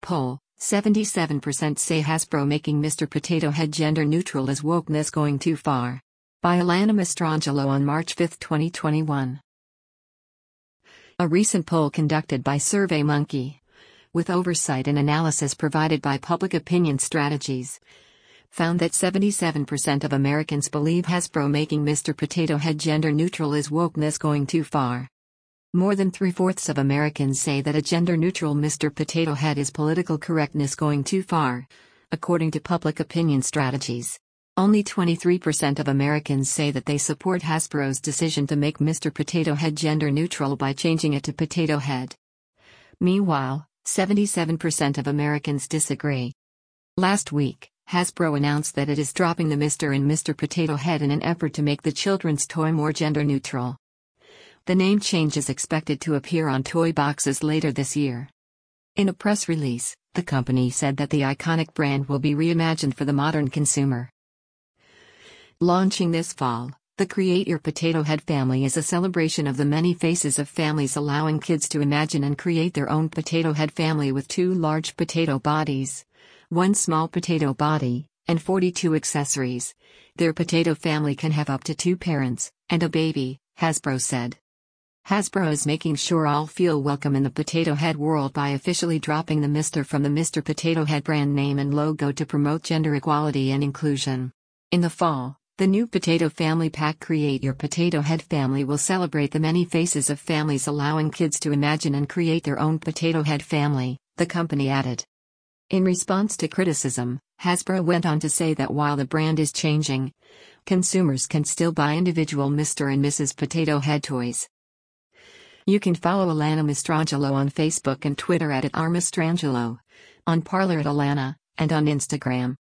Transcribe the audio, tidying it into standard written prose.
poll, 77% say Hasbro making Mr. Potato Head gender neutral is wokeness going too far. By Alana Mastrangelo on March 5, 2021. A recent poll conducted by SurveyMonkey, with oversight and analysis provided by Public Opinion Strategies, found that 77% of Americans believe Hasbro making Mr. Potato Head gender neutral is wokeness going too far. More than 3/4 of Americans say that a gender-neutral Mr. Potato Head is political correctness going too far, according to Public Opinion Strategies. Only 23% of Americans say that they support Hasbro's decision to make Mr. Potato Head gender-neutral by changing it to Potato Head. Meanwhile, 77% of Americans disagree. Last week, Hasbro announced that it is dropping the Mr. and Mr. Potato Head in an effort to make the children's toy more gender-neutral. The name change is expected to appear on toy boxes later this year. In a press release, the company said that the iconic brand will be reimagined for the modern consumer. Launching this fall, the Create Your Potato Head family is a celebration of the many faces of families, allowing kids to imagine and create their own potato head family with 2 large potato bodies, 1 small potato body, and 42 accessories. Their potato family can have up to 2 parents and a baby, Hasbro said. Hasbro is making sure all feel welcome in the potato head world by officially dropping the Mr. from the Mr. Potato Head brand name and logo to promote gender equality and inclusion. In the fall, the new Potato Family Pack Create Your Potato Head family will celebrate the many faces of families, allowing kids to imagine and create their own potato head family, the company added. In response to criticism, Hasbro went on to say that while the brand is changing, consumers can still buy individual Mr. and Mrs. Potato Head toys. You can follow Alana Mastrangelo on Facebook and Twitter at @rmastrangelo, on Parler @Alana, and on Instagram